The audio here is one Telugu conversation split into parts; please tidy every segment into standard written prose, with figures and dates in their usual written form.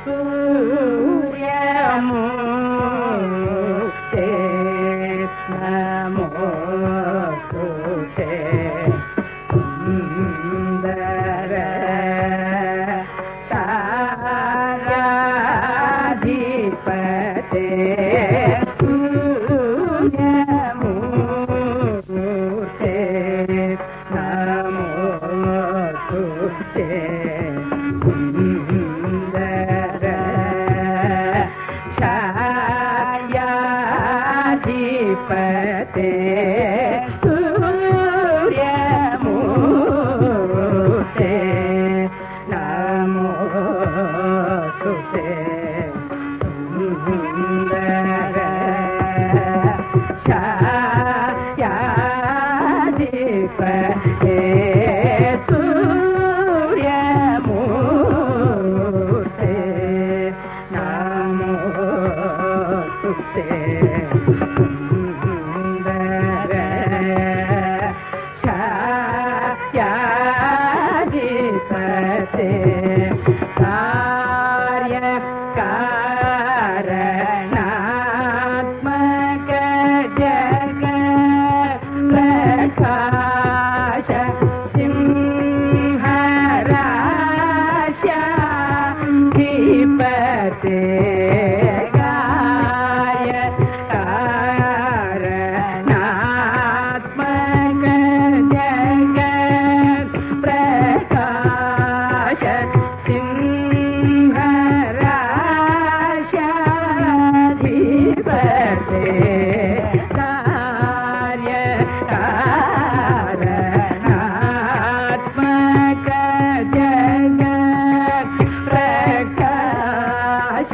సూర్యమూర్తే నమోస్తుతే సుందర ఛాయాధిపతే సూర్యమూర్తే నమోస్తుతే సుందర ఛాయాధిపతే సూర్యమూర్తే నమోస్తుతే సుందర ఛాయాధిపతే సూర్యమూర్తే నమోస్తుతే సుందర ఛాయాధిపతే కార్యకారణాత్మక జగత్ప్రకాశ సింహరాశాధిపతే కార్యకారణాత్మక జగత్ప్రకాశ సింహరాశాధిపతే కార్యకారణాత్మక జగత్ప్రకాశ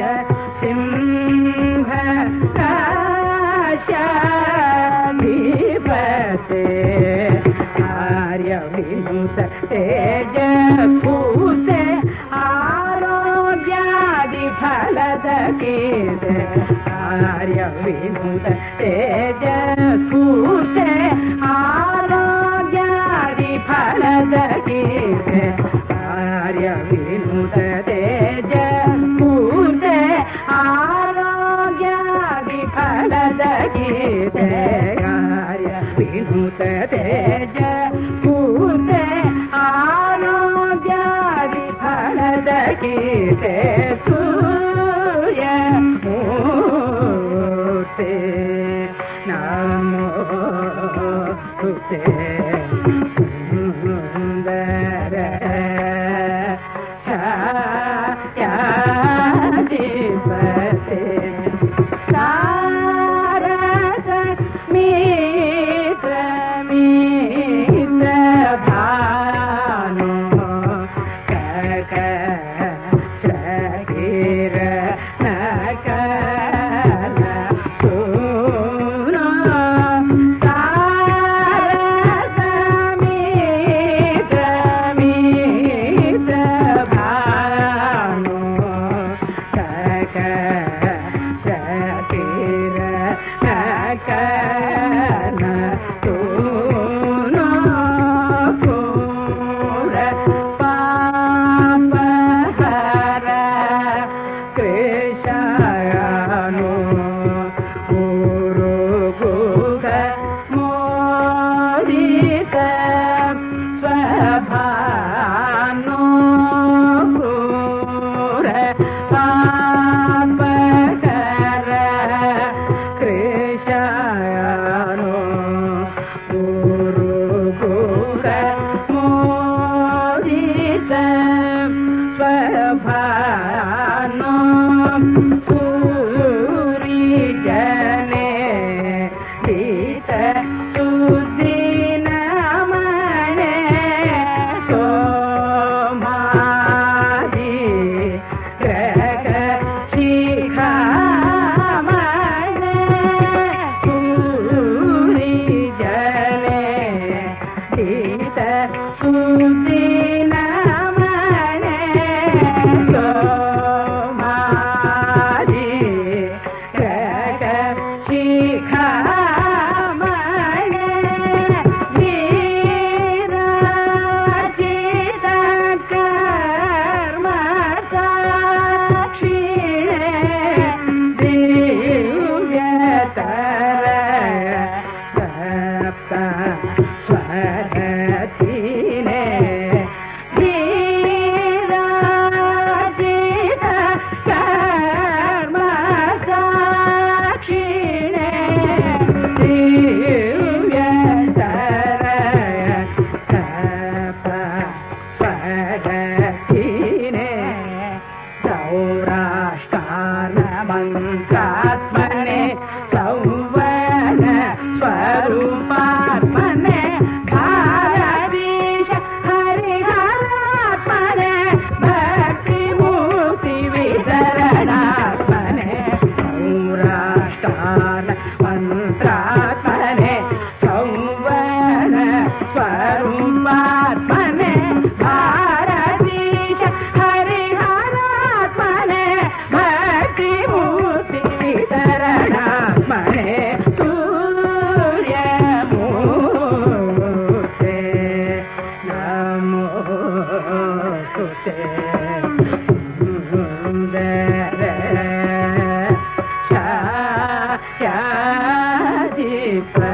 సింహరాశాధిపతే ఆర్యవినుత తేజస్ఫూర్తే ఆరోగ్యాది ఫలదకీర్తే ఆర్యవినుత తేజస్ఫూర్తే ఆరోగ్యాది ఫలదకీర్తే ఆర్యవినుత తేజస్ఫూర్తే ఆరోగ్యాది ఫలదకీర్తే ఆర్యవినుత తేజస్ఫూర్తే ఆరోగ్యాది ఫలదకీర్తే సూర్యమూర్తే నమోస్తుతే సుందర ఛాయాధిపతే సారస మిత్ర భాను కక శకిర నకల సూను సారస మిత్ర భాను కక శకిర నకల సూను పూర పాపహర కృష్ణాను గురు గుహ మోదిత స్వభాను పూర పాపహర కృష్ణాను గురు గుహ మోదిత స్వభాను సూరిజనే దీత సుదినమనే సోమాది గ్రహ శిఖామణే సూరిజనే దీత సుదినమనే సోమాది शरणात्मने सौराष्टान मंत्रात्मने सौवन स्वरूपात्मने भारतीश हरिहरात्मने भक्तिमूर्ति शरणात्मने सूर्यमूर्ते नमो सुते सुंदर छायादीप